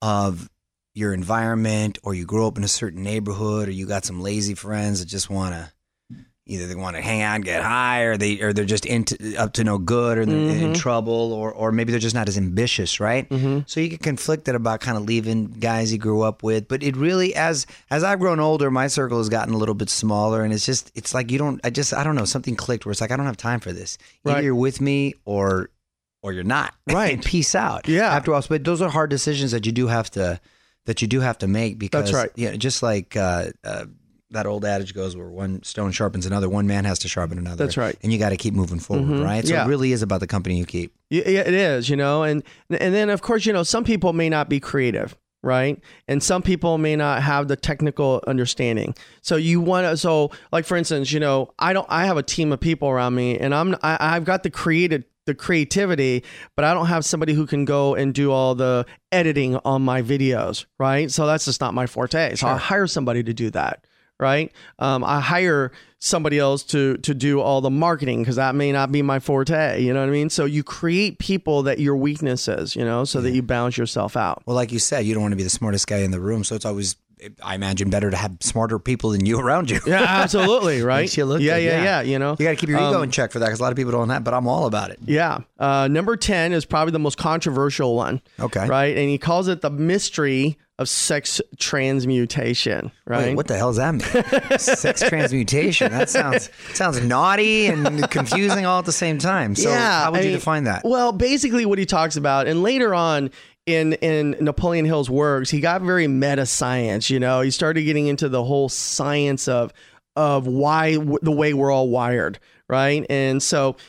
of your environment or you grow up in a certain neighborhood or you got some lazy friends that just want to either they want to hang out and get high or they or they're just into up to no good or they're Mm-hmm. in trouble or or maybe they're just not as ambitious, right? Mm-hmm. So you get conflicted about kind of leaving guys you grew up with, but it really as as I've grown older, my circle has gotten a little bit smaller and it's just it's like you don't I just I don't know, something clicked where it's like I don't have time for this. Either Right. you're with me or or you're not. Right. And peace out. Yeah. After all, but those are hard decisions that you do have to that you do have to make because That's right. yeah, just like uh, uh, that old adage goes where one stone sharpens another, one man has to sharpen another. That's right. And you got to keep moving forward, Mhm. right? So Yeah. it really is about the company you keep. Yeah, yeah, it is, you know, and and then of course, you know, some people may not be creative, right? And some people may not have the technical understanding. So you want to, so like for instance, you know, I don't, I have a team of people around me, and I'm, I, I've got the creative, the creativity, but I don't have somebody who can go and do all the editing on my videos, right? So that's just not my forte. So I'll hire somebody to do that. Right. Um, I hire somebody else to to do all the marketing because that may not be my forte. You know what I mean? So you create people that your weaknesses, you know, so that you balance yourself out. Well, like you said, you don't want to be the smartest guy in the room. So it's always, I imagine, better to have smarter people than you around you. Yeah, absolutely. Right. Makes you look yeah, good, yeah, yeah. yeah. You know, You got to keep your ego Um, in check for that because a lot of people don't have, but I'm all about it. Yeah. Uh, number ten is probably the most controversial one. Okay. Right. And he calls it the mystery of sex transmutation. Right. Wait, what the hell does that mean? Sex transmutation. That sounds sounds naughty and confusing all at the same time. So how would I you mean, define that? Well, basically what he talks about, and later on in in Napoleon Hill's works, he got very meta science. You know, he started getting into the whole science of of why w- the way we're all wired, right? And so,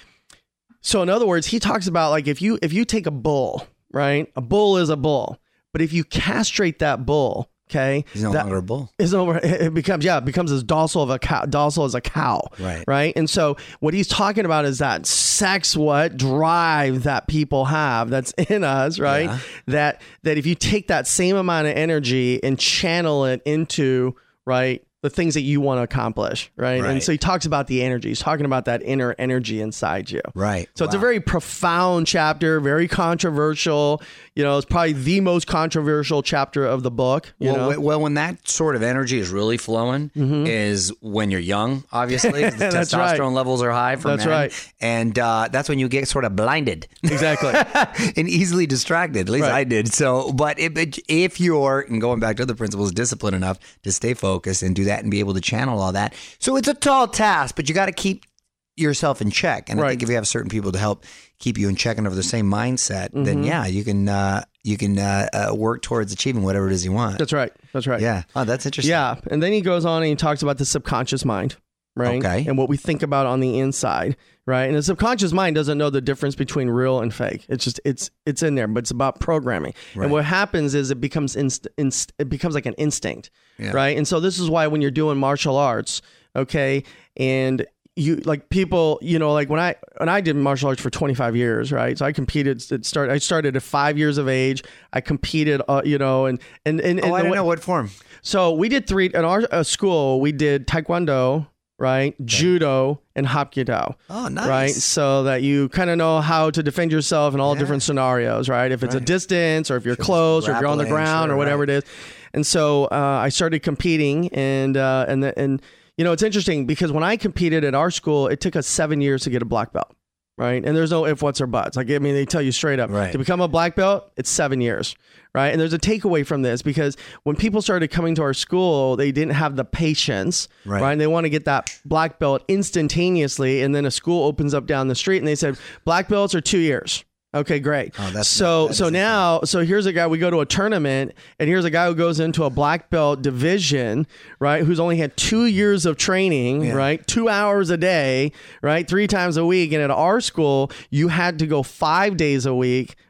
so in other words, he talks about like if you if you take a bull, right? A bull is a bull, but if you castrate that bull, okay, He's no that- longer a bull. is over it becomes yeah it becomes as docile of a cow docile as a cow, Right. right and so what he's talking about is that sex what drive that people have that's in us, right? Yeah. that that if you take that same amount of energy and channel it into right the things that you want to accomplish, right? Right. And so he talks about the energy. He's talking about that inner energy inside you. Right. So it's a Wow. very profound chapter, very controversial. You know, it's probably the most controversial chapter of the book. You well, know? w- well, when that sort of energy is really flowing, is when you're young, obviously. 'cause the Mm-hmm. That's testosterone right. levels are high for That's men, right. and uh, that's when you get sort of blinded Exactly. and easily distracted. At least Right. I did. So, but if, if you're and going back to the principles, disciplined enough to stay focused and do that and be able to channel all that, so it's a tall task, but you got to keep yourself in check. And I Right. think if you have certain people to help keep you in check and over the same mindset, Mm-hmm. then yeah, you can uh, you can uh, uh, work towards achieving whatever it is you want. That's right. That's right. Yeah. Oh, that's interesting. Yeah. And then he goes on and he talks about the subconscious mind, right? Okay. And what we think about on the inside, right? And the subconscious mind doesn't know the difference between real and fake. It's just it's it's in there, but it's about programming. Right. And what happens is it becomes inst- inst- it becomes like an instinct, Yeah. right? And so this is why when you're doing martial arts, okay, and you like people, you know, like when I when I did martial arts for twenty-five years, right? So I competed. It start I started at five years of age. I competed, uh, you know, and and and, Oh, and I the don't way- know what form. So we did three in our uh, school. We did Taekwondo, right, Judo, and Hapkido. Oh, nice. Right, so that you kind of know how to defend yourself in all Yeah. different scenarios, right? If it's a Right. distance, or if you're close, or if you're on the grappling, ground, sure, or whatever right. it is. And so uh, I started competing, and uh, and the, and you know it's interesting because when I competed at our school, it took us seven years to get a black belt, right? And there's no if, whats, or buts. Like I mean, they tell you straight up Right. to become a black belt, it's seven years, right? And there's a takeaway from this because when people started coming to our school, they didn't have the patience, Right. right? And they want to get that black belt instantaneously, and then a school opens up down the street, and they said black belts are two years. Okay, great. Oh, that's so that so is now so here's a guy, we go to a tournament, and here's a guy who goes into a black belt division, right? Who's only had two years of training, Yeah. right? Two hours a day, right? Three times a week. And at our school, you had to go five days a week.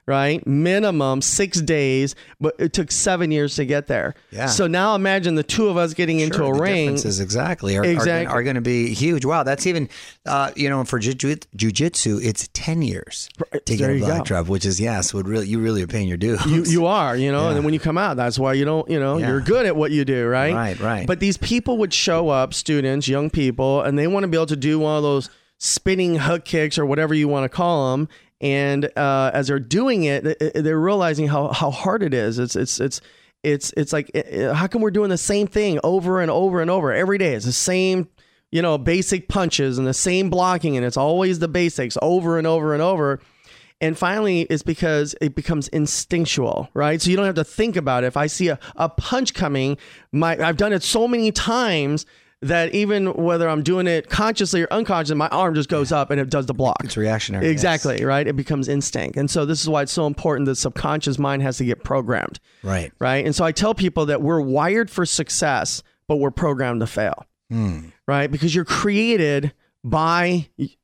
right? Minimum six days, but it took seven years to get there. Yeah. So now imagine the two of us getting into Sure, a the ring. differences exactly are, Exactly. are, are going to be huge. Wow, that's even, uh, you know, for jiu- jiu-jitsu, it's ten years to get There a you black go. belt, which is, yes, would really, you really are paying your dues. You, you are, you know, Yeah. and then when you come out, that's why you don't, you know, Yeah. you're good at what you do, right? Right, right. But these people would show up, students, young people, and they want to be able to do one of those spinning hook kicks or whatever you want to call them. And uh, as they're doing it, th- they're realizing how, how hard it is. It's it's it's it's it's like, uh, how come we're doing the same thing over and over and over every day? It's the same, you know, basic punches and the same blocking, and it's always the basics over and over and over. And finally, it's because it becomes instinctual, right? So you don't have to think about it. If I see a, a punch coming, my I've done it so many times that even whether I'm doing it consciously or unconsciously, my arm just goes up and it does the block. It's reactionary. Exactly, yes. right? It becomes instinct. And so this is why it's so important that the subconscious mind has to get programmed. Right. Right. And so I tell people that we're wired for success, but we're programmed to fail. Hmm. Right? Because you're created by,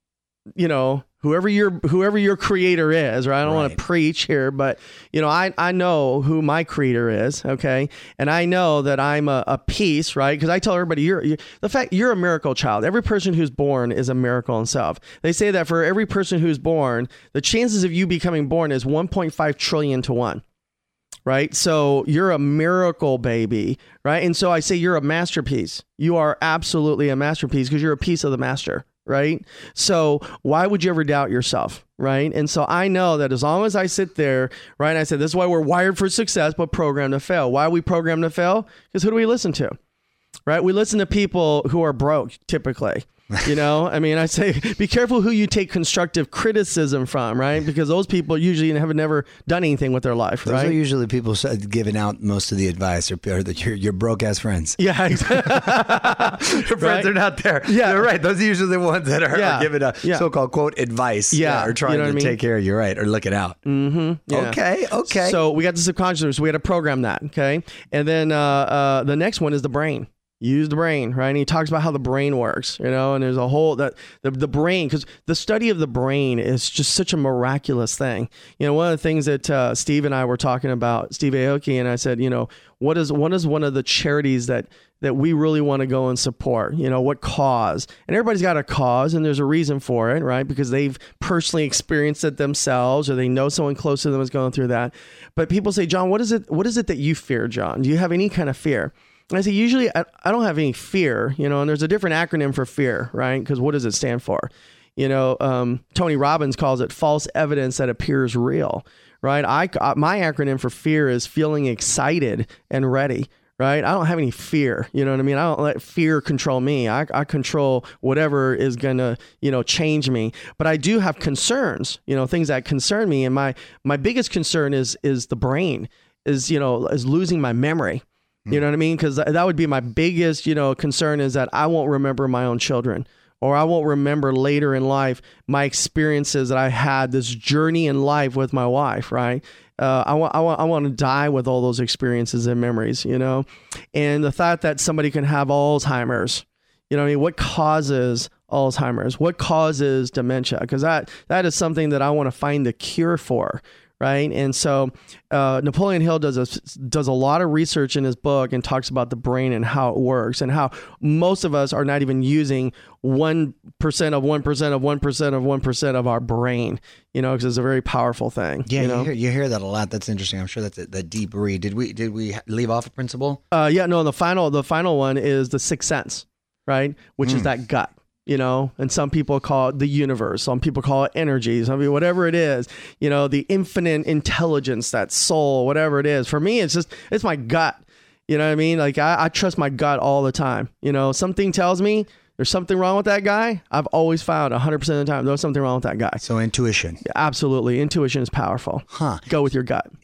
you know, whoever your whoever your creator is, right? I don't want Right. to preach here, but you know, I, I know who my creator is, okay? And I know that I'm a, a piece, right? Because I tell everybody, you're, you're the fact you're a miracle child. Every person who's born is a miracle in self. They say that for every person who's born, the chances of you becoming born is one point five trillion to one. Right. So you're a miracle baby. Right. And so I say you're a masterpiece. You are absolutely a masterpiece because you're a piece of the master. Right. So why would you ever doubt yourself? Right. And so I know that as long as I sit there, right, and I said, this is why we're wired for success, but programmed to fail. Why are we programmed to fail? Because who do we listen to? Right. We listen to people who are broke typically. You know, I mean, I say, be careful who you take constructive criticism from, right? Because those people usually have never done anything with their life, Those right? are usually people s- giving out most of the advice, or, or that your, your broke ass friends. Yeah, exactly. Your friends Right? are not there. Yeah. You're right. Those are usually the ones that are, Yeah. are giving a Yeah. so-called quote advice. Yeah. Or trying You know to what I mean? take care of you, right? Or looking out. Yeah. Okay. Okay. So we got the subconscious. So we had to program that. Okay. And then uh, uh, the next one is the brain. Use the brain, right? And he talks about how the brain works, you know, and there's a whole that the, the brain, because the study of the brain is just such a miraculous thing. You know, one of the things that uh, Steve and I were talking about, Steve Aoki, and I said, you know, what is what is one of the charities that that we really want to go and support? You know, what cause? And everybody's got a cause, and there's a reason for it, right? Because they've personally experienced it themselves, or they know someone close to them is going through that. But people say, John, what is it? What is it that you fear, John? Do you have any kind of fear? And I say, usually I, I don't have any fear, you know, and there's a different acronym for fear, right? Because what does it stand for? You know, um, Tony Robbins calls it false evidence that appears real, right? I, I my acronym for fear is feeling excited and ready, right? I don't have any fear, you know what I mean? I don't let fear control me. I, I control whatever is going to, you know, change me. But I do have concerns, you know, things that concern me. And my my biggest concern is is the brain, is, you know, is losing my memory. You know what I mean? Because that would be my biggest, you know, concern is that I won't remember my own children, or I won't remember later in life my experiences that I had, this journey in life with my wife, right? Uh, I want, I want, I want to die with all those experiences and memories, you know? And the thought that somebody can have Alzheimer's, you know what I mean? What causes Alzheimer's? What causes dementia? Because that, that is something that I want to find the cure for. Right. And so uh, Napoleon Hill does a, does a lot of research in his book and talks about the brain and how it works, and how most of us are not even using one percent of one percent of one percent of one percent of our brain, you know, because it's a very powerful thing. yeah, You you, know? hear, you hear that a lot. That's interesting. I'm sure that's a, the deep read. Did we did we leave off a principle? Uh, yeah. No, the final the final one is the sixth sense. Right. Which is that gut. You know, and some people call it the universe. Some people call it energy. Some people, whatever it is, you know, the infinite intelligence, that soul, whatever it is. For me, it's just, it's my gut. You know what I mean? Like I, I trust my gut all the time. You know, something tells me there's something wrong with that guy. I've always found one hundred percent of the time there's something wrong with that guy. So intuition. Absolutely. Intuition is powerful. Huh. Go with your gut.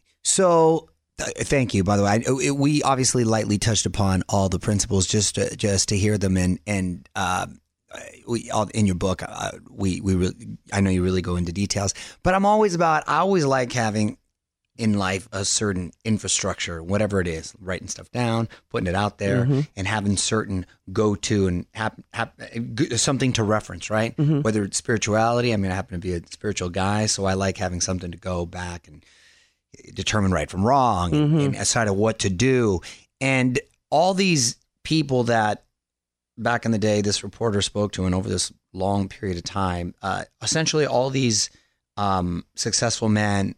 So th- thank you, by the way. I, it- we obviously lightly touched upon all the principles just to, just to hear them, and, and, uh, we all in your book, uh, we, we really, I know you really go into details, but I'm always about, I always like having in life a certain infrastructure, whatever it is, writing stuff down, putting it out there, Mm-hmm. and having certain go-to and hap, hap, something to reference, right? Mm-hmm. Whether it's spirituality, I mean, I happen to be a spiritual guy, so I like having something to go back and determine right from wrong Mm-hmm. and, and decide of what to do. And all these people that back in the day this reporter spoke to, and over this long period of time, uh, essentially all these um, successful men,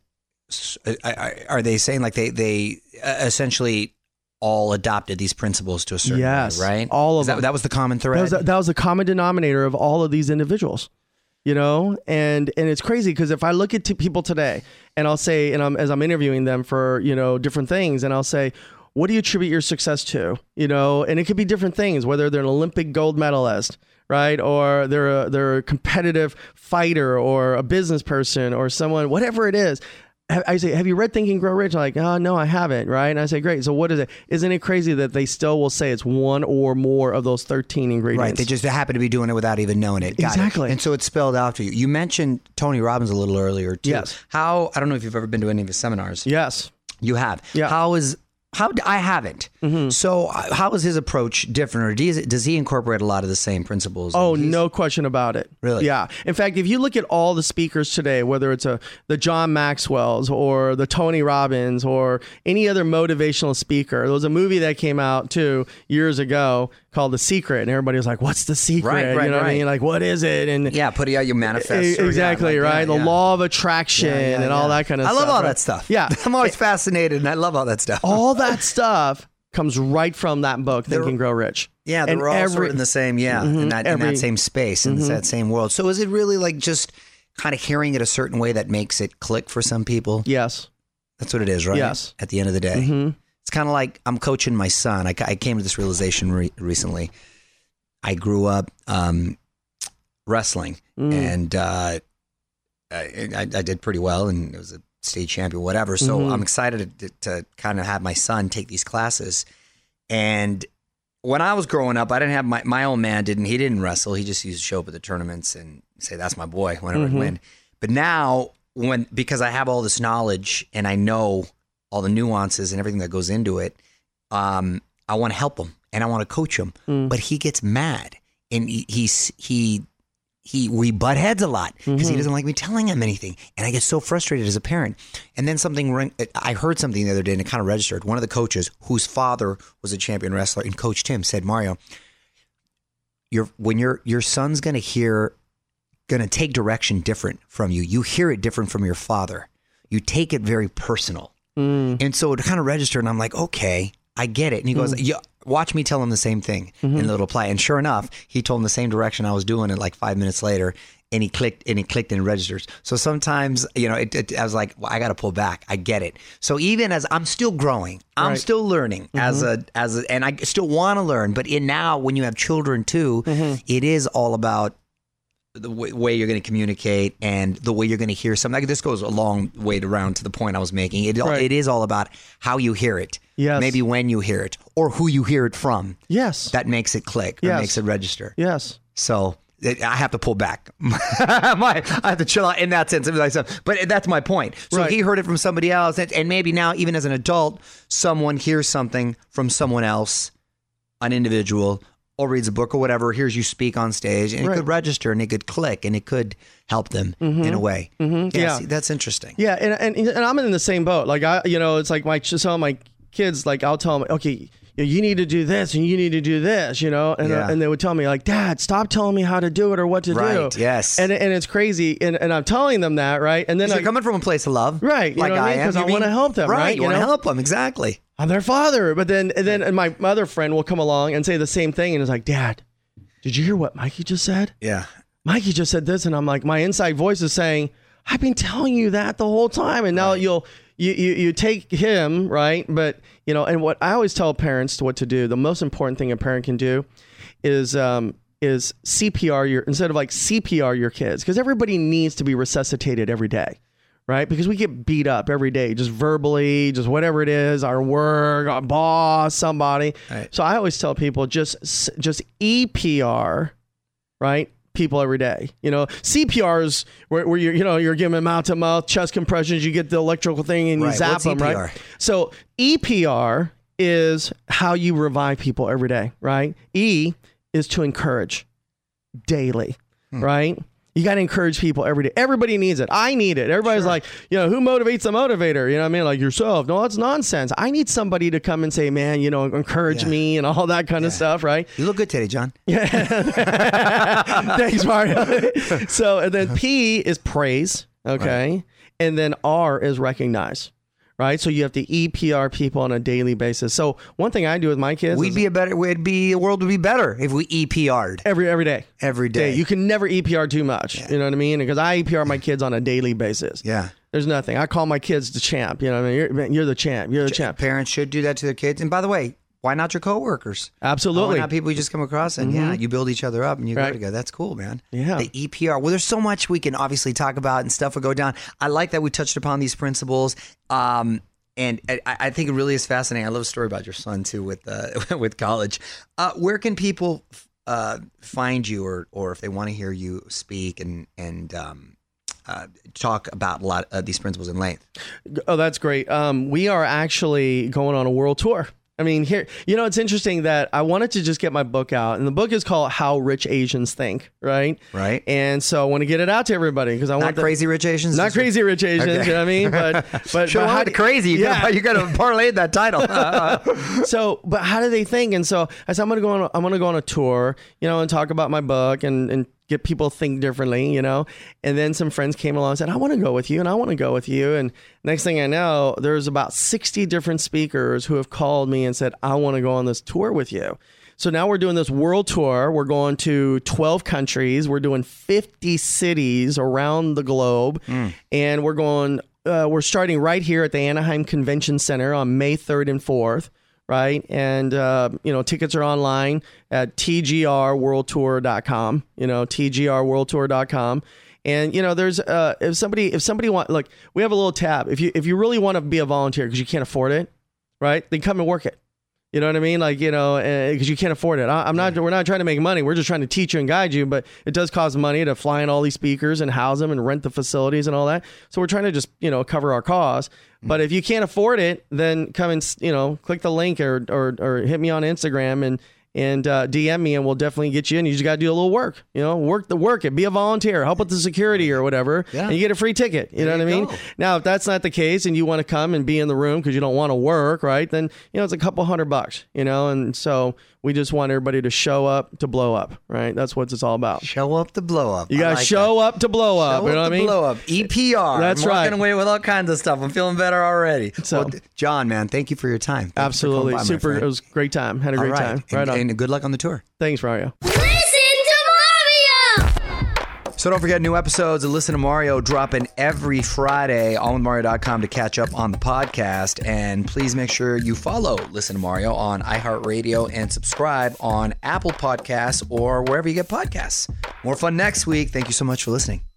are they saying like they they essentially all adopted these principles to a certain Yes, way, right? all of Is that, them. that was the common thread. That was, a, that was a common denominator of all of these individuals, you know, and and it's crazy because if I look at t- people today and I'll say, and I'm, as I'm interviewing them for, you know, different things, and I'll say, what do you attribute your success to? You know, and it could be different things, whether they're an Olympic gold medalist, right? Or they're a, they're a competitive fighter or a business person or someone, whatever it is. I say, have you read Think and Grow Rich? Like, oh, no, I haven't. Right. And I say, great. So what is it? Isn't it crazy that they still will say it's one or more of those thirteen ingredients? Right. They just happen to be doing it without even knowing it. Got Exactly. it. And so it's spelled out for you. You mentioned Tony Robbins a little earlier, too. Yes. How, I don't know if you've ever been to any of his seminars. Yes. You have. Yeah. How is, how, I haven't. Mm-hmm. So uh, how is his approach different, or does, does he incorporate a lot of the same principles? Oh, He's- no question about it. Really? Yeah. In fact, if you look at all the speakers today, whether it's a the John Maxwell's or the Tony Robbins or any other motivational speaker, there was a movie that came out too years ago called The Secret, and everybody was like, "What's the secret?" Right, right, you know what I right. mean? Like, what is it? And Yeah, putting out your manifesto. E- exactly, yeah, like, right? yeah, the yeah. law of attraction Yeah, yeah, and all yeah. that kind of I stuff. love all right? that stuff. Yeah. I'm always fascinated, and I love all that stuff. all that stuff comes right from that book, Think They're- and Grow Rich. Yeah, And they're all sort every- of in the same, yeah, in, that, in every- that same space, in that same world. So is it really like just kind of hearing it a certain way that makes it click for some people? Yes. That's what it is, right? Yes. At the end of the day. Mm-hmm. It's kind of like I'm coaching my son. I, I came to this realization re- recently. I grew up um, wrestling, Mm. and uh, I, I, I did pretty well, and it was a state champion, whatever. So Mhm. I'm excited to, to kind of have my son take these classes. And when I was growing up, I didn't have my, my own man didn't, he didn't wrestle. He just used to show up at the tournaments and say, that's my boy, whenever Mhm. I win. But now when, because I have all this knowledge and I know all the nuances and everything that goes into it, um, I want to help him and I want to coach him, Mm. but he gets mad and he, he's, he, he, we butt heads a lot because he Mhm. doesn't like me telling him anything. And I get so frustrated as a parent. And then something, ring, I heard something the other day and it kind of registered. One of the coaches whose father was a champion wrestler and coached him said, Mario, your when your your son's going to hear, going to take direction different from you. You hear it different from your father. You take it very personal. Mm. And so it kind of registered and I'm like, okay, I get it. And he goes, yeah, watch me tell him the same thing Mm-hmm. and it'll apply. And sure enough, he told him the same direction I was doing it like five minutes later. And he clicked and he clicked and it registers. So sometimes, you know, it, it, I was like, well, I got to pull back. I get it. So even as I'm still growing, I'm Right. still learning as a, as a, and I still want to learn. But in now, when you have children too, it is all about the w- way you're going to communicate and the way you're going to hear something. Like, this goes a long way around to the point I was making. It, Right. it is all about how you hear it. Yes. Maybe when you hear it or who you hear it from. Yes. That makes it click or Yes. makes it register. yes. So it, I have to pull back. my, I have to chill out in that sense. But that's my point. So Right. he heard it from somebody else. And, and maybe now, even as an adult, someone hears something from someone else, an individual, or reads a book or whatever, hears you speak on stage, and it Right. could register and it could click and it could help them in a way. Mhm. Yeah, Yeah. see, that's interesting. Yeah, and, and and I'm in the same boat. Like I, you know, it's like my just tell my kids, like I'll tell them, okay, you you need to do this and you need to do this, you know, and Yeah. and they would tell me like, Dad, stop telling me how to do it or what to Right, do. yes. And and it's crazy, and, and I'm telling them that, right, and then You're I, coming from a place of love. Right, you Like know what I I mean? am. 'Cause I You mean- wanna help them, right, You you want to know? help them, exactly. I'm their father, but then and then and my other friend will come along and say the same thing, and it's like, Dad, did you hear what Mikey just said? Yeah. Mikey just said this, and I'm like, my inside voice is saying, I've been telling you that the whole time, and now you'll you, you you take him, right? But you know, and what I always tell parents to what to do, the most important thing a parent can do is um is C P R your instead of like C P R your kids, because everybody needs to be resuscitated every day. Right? Because we get beat up every day, just verbally, just whatever it is, our work, our boss, somebody. Right. So I always tell people just just E P R, right? people every day. You know, C P R is where, where you're, you know, you're giving them mouth to mouth, chest compressions, you get the electrical thing and you Right. zap What's them, E P R? right? So E P R is how you revive people every day, right? E is to encourage daily, Hmm. right? You got to encourage people every day. Everybody needs it. I need it. Everybody's Sure. like, you know, who motivates a motivator? You know what I mean? Like yourself. No, that's nonsense. I need somebody to come and say, man, you know, encourage Yeah. me and all that kind of Yeah. stuff, right? You look good today, John. Thanks, Mario. So, and then P is praise, okay? And then R is recognize, right? So you have to E P R people on a daily basis. So one thing I do with my kids We'd is be a better. We'd be. The world would be better if we E P R'd every every day. every Day. day. You can never E P R too much. You know what I mean? Because I E P R my kids on a daily basis. yeah. There's nothing. I call my kids the champ. You know what I mean? You're, man, you're the champ. You're the champ. Parents should do that to their kids. And by the way, why not your coworkers? Absolutely. Why not people you just come across and yeah, you build each other up and you go Right. together. That's cool, man. Yeah. The E P R. Well, there's so much we can obviously talk about and stuff will go down. I like that we touched upon these principles. Um, and I, I think it really is fascinating. I love a story about your son too with uh, with college. Uh, where can people uh, find you, or or if they want to hear you speak and and um, uh, talk about a lot of these principles in length? Oh, that's great. Um, we are actually going on a world tour. I mean, here, you know, it's interesting that I wanted to just get my book out, and the book is called How Rich Asians Think, right? Right. And so I want to get it out to everybody because I Not want the- crazy rich Asians. not crazy rich Asians, Okay. you know what I mean? But but, Sure, but how not do- crazy. You yeah. gotta, you gotta parlay that title. So, but how do they think? And so I said, I'm gonna go on. A, I'm gonna go on a tour, you know, and talk about my book and and get people to think differently, you know. And then some friends came along and said, I want to go with you, and I want to go with you. And next thing I know, there's about sixty different speakers who have called me and said, I want to go on this tour with you. So now we're doing this world tour. We're going to twelve countries. We're doing fifty cities around the globe, and we're going. Uh, we're starting right here at the Anaheim Convention Center on May third and fourth, right? And, uh, you know, tickets are online at T G R world tour dot com, you know, T G R world tour dot com. And, you know, there's, uh, if somebody, if somebody want, like, we have a little tab. If you, if you really want to be a volunteer because you can't afford it, right? Then come and work it. You know what I mean? Like, you know, because you can't afford it. I, I'm not, we're not trying to make money. We're just trying to teach you and guide you, but it does cost money to fly in all these speakers and house them and rent the facilities and all that. So we're trying to just, you know, cover our costs. But if you can't afford it, then come and, you know, click the link or, or, or hit me on Instagram and, and uh, D M me and we'll definitely get you in. You just got to do a little work, you know, work the work it, be a volunteer, help with the security or whatever. Yeah. And you get a free ticket. You know There what I you mean? go. Now, if that's not the case and you want to come and be in the room because you don't want to work, right? Then, you know, it's a couple hundred bucks, you know? And so we just want everybody to show up to blow up, right? That's what it's all about. Show up to blow up. You I got to like show up to blow that. up. Show You know up what I to mean? blow up. E P R. That's I'm right. walking away with all kinds of stuff. I'm feeling better already. So- Well, John, man, thank you for your time. Thank you for Absolutely. coming by, my Super. friend. It was a great time. Had a All great right. time. And, Right on. and good luck on the tour. Thanks, Mario. Listen to Mario! So don't forget, new episodes of Listen to Mario dropping every Friday, all with mario dot com to catch up on the podcast. And please make sure you follow Listen to Mario on iHeartRadio and subscribe on Apple Podcasts or wherever you get podcasts. More fun next week. Thank you so much for listening.